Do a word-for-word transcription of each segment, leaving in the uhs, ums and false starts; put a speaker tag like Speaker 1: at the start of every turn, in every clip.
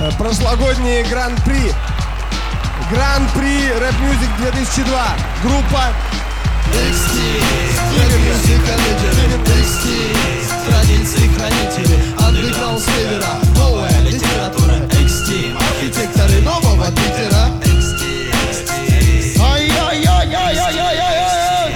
Speaker 1: прошлогодний гран-при. Гран-при Рэп Мьюзик две тысячи два. Группа
Speaker 2: икс ти, музыка-лидеры, икс ти, традиции хранители, андеграунд севера, новая литература, икс ти, архитекторы нового Питера, икс ти, икс ти.
Speaker 3: Ай-яй-яй-яй-яй-яй-яй.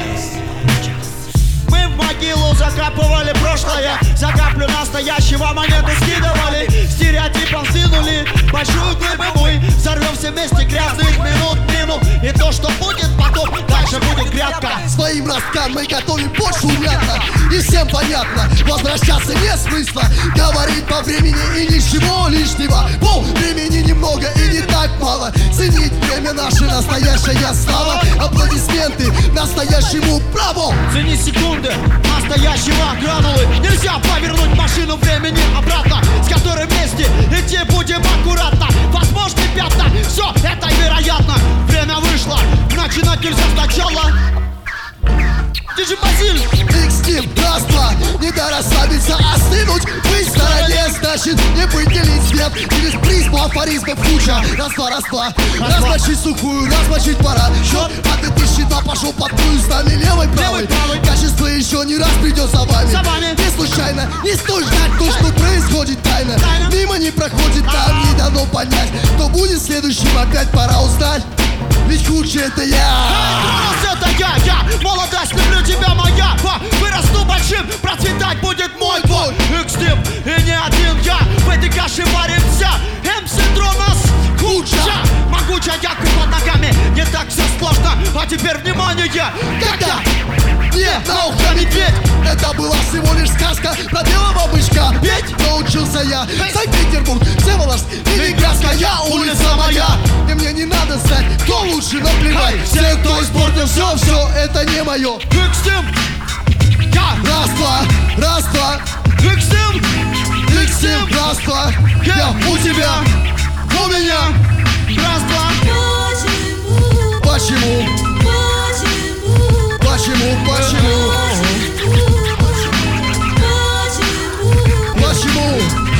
Speaker 3: Мы в могилу закапывали прошлое, за каплю настоящего монету скидывали, стереотипом сынули большую глыбу мы, взорвемся вместе грязных минут мину, и то, что будет потом, дальше будет грядка.
Speaker 2: Своим росткам мы готовим почву мягко, и всем понятно, возвращаться нет смысла, говорить по времени и ничего лишнего. Воу, времени немного и не так мало, ценить время наше настоящая слава, аплодисменты настоящему праву.
Speaker 3: Цени секунды настоящего гранулы, нельзя повернуть машину времени обратно, с которой вместе идти будем аккуратно. Возможны пятна, все это вероятно. Время вышло, начинать нельзя сначала. Ты же Базиль!
Speaker 2: икс ти, раз-два, не до расслабиться, остынуть, быть в стороне, значит не быть, делить свет через призму афоризмов куча. Раз-два, раз-два, размочить сухую, размочить пора. Счет, а ты тысячи два пошел под твою с нами левой, правой. Качество еще не раз придет за вами. Не случайно, не стоит ждать то, что происходит тайно. Мимо не проходит, там не дано понять, кто будет следующим, опять пора узнать. Ведь худший это я.
Speaker 3: Это я, я, молодость, люблю тебя, моя. Вырасту большим, процветать будет мой твой икс-тип, и не один я. В этой каше варимся, эм-синдром нас куча. Могучая ягодка под ногами, не так все сложно. А теперь внимание,
Speaker 2: когда мне на ухо медведь. Это была всего лишь сказка про белого бычка. Ведь научился я Санкт-Петербург, Всеволожск, Ленинградская улица моя. И мне не надо знать, кто лучше, наплевать. Все, кто испортил все, все, это не мое.
Speaker 3: икс-тип, я.
Speaker 2: Раз-два, раз-два,
Speaker 3: икс-тип,
Speaker 2: икс-тип, раз-два. Я у тебя, у меня.
Speaker 3: Раз-два.
Speaker 2: Почему? Почему? Почему? Почему?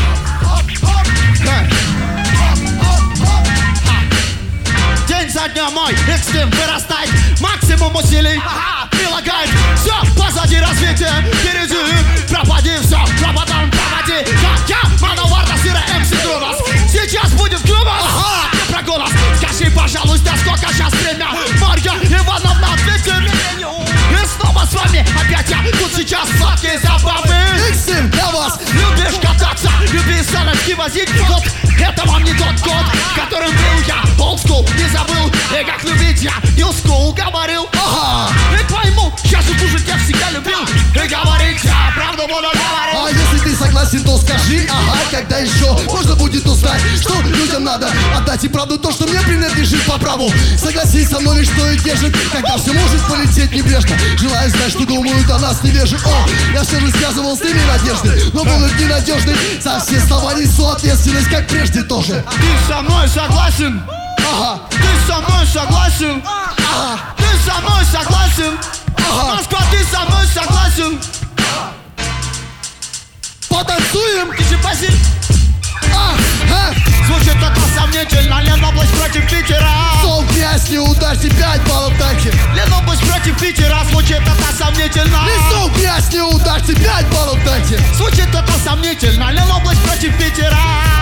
Speaker 3: День за днем мой икс-тип вырастает, максимум усилий прилагает. Все позади развития, впереди пропади, все, пропадом пропади. Как я, мановарда, сыра, эм-синдром. Сейчас будет клуба, не прогонос. Скажи, пожалуйста, сколько сейчас время? Марья Ивановна, ответьте мне. И снова с вами опять я, тут сейчас сладкие забавы.
Speaker 2: икс-тип для вас.
Speaker 3: Любишь кататься, люби саночки возить. Вот это вам не тот код, которым был я. Олдскул не забыл, и как любить я нью-скул говорил.
Speaker 2: Ага.
Speaker 3: И пойму, сейчас услышать я всегда любил. И говорить я правду буду говорить.
Speaker 2: А если ты согласен, то скажи, ага, когда еще можно будет узнать, что людям надо отдать и правду то, что мне принадлежит по праву. Согласись со мной, что и держит, когда все может полететь небрежно. Желаю знать, что думают о нас невежи. О, я все же связывал с ними надежды, но будут ненадежны. За все слова несу ответственность, как прежде тоже.
Speaker 3: Ты со мной согласен?
Speaker 2: Ага.
Speaker 3: Ты со мной согласен?
Speaker 2: Ага.
Speaker 3: Ты со мной согласен?
Speaker 2: Ага.
Speaker 3: Москва, ты со мной согласен?
Speaker 2: Потанцуем?
Speaker 3: Ты же Базиль?
Speaker 2: Ага.
Speaker 3: Звучит это сомнительно, Ленобласть против Питера.
Speaker 2: Сол грязь, не ударьте, пять баллов дайте.
Speaker 3: Ленобласть против Питера, звучит это сомнительно.
Speaker 2: Сол грязь, не ударьте, пять баллов дайте.
Speaker 3: Звучит это сомнительно, Ленобласть против Питера.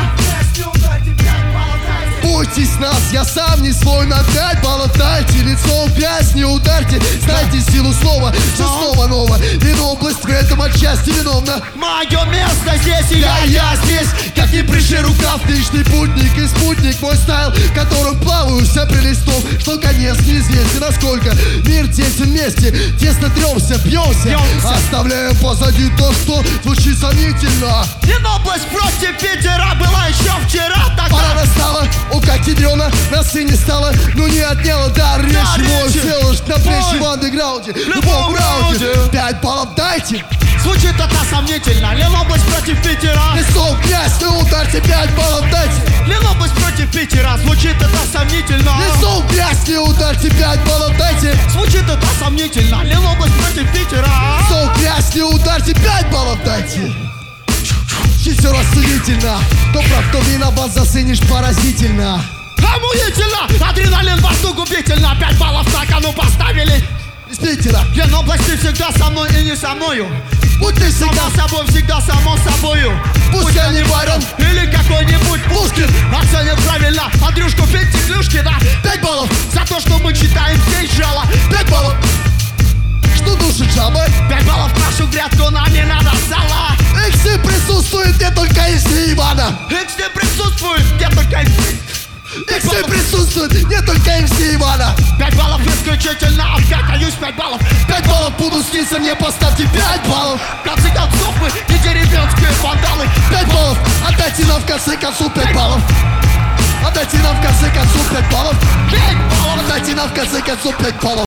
Speaker 2: Бойтесь нас, я сам не свой, на пять баллов дайте. Лицо в грязь, не ударьте, знайте силу слова. Все снова ново, Ленобласть в этом отчасти виновна.
Speaker 3: Мое место здесь, и я,
Speaker 2: Я, я здесь, как не пришли рукав, личный путник и спутник. Мой стайл, в котором плаваю вся прелестов, что конец неизвестен, насколько мир тесен вместе. Тесно тремся, пьемся, оставляем позади то, что звучит сомнительно.
Speaker 3: Ленобласть против Питера была еще вчера.
Speaker 2: Пора настала, о как ядрена, нас и не стало, но не отняла дар речи. Мой Всеволожск на плечи в андеграунде, в любом раунде. Пять баллов дайте.
Speaker 3: Звучит это сомнительно, Ленобласть против Питера.
Speaker 2: Лицо в грязь, не ударьте, пять баллов дайте.
Speaker 3: Ленобласть против Питера, звучит это сомнительно.
Speaker 2: Лицо в грязь, не ударьте, пять баллов дайте.
Speaker 3: Звучит это сомнительно, Ленобласть против Питера.
Speaker 2: Лицо в грязь, не ударьте, пять баллов дайте. очень все рассудительно. Кто прав, кто виноват, заценишь поразительно.
Speaker 3: Охуительно! Адреналин во рту губительно. Пять баллов на кону поставили.
Speaker 2: Из Питера.
Speaker 3: Ленобласть, ты всегда со мной и не со мною.
Speaker 2: Будь ты всегда
Speaker 3: Само собой, всегда само собою.
Speaker 2: Пусть я не варен
Speaker 3: Или какой-нибудь
Speaker 2: Пушкин.
Speaker 3: оценит правильно Андрюшку Пентиклюшкина.
Speaker 2: Пять баллов.
Speaker 3: За то, что мы читаем здесь жало.
Speaker 2: Пять баллов. Что душит жабы?
Speaker 3: Пять баллов в нашу грядку, нам не надо сала.
Speaker 2: Эксы присутствует не только из Ивана.
Speaker 3: Иксы присутствуют, где только...
Speaker 2: Эксы присутствует не только эм си Ивана.
Speaker 3: Пять баллов исключительно, обкакаюсь пять баллов.
Speaker 2: Пять баллов буду сниться, мне поставьте пять баллов.
Speaker 3: В конце концов мы не деревенские вандалы.
Speaker 2: Пять баллов. Отдайте нам в конце концов пять баллов. Отдайте нам в конце концов пять баллов.
Speaker 3: Пять баллов.
Speaker 2: Отдайте нам в конце концов пять баллов.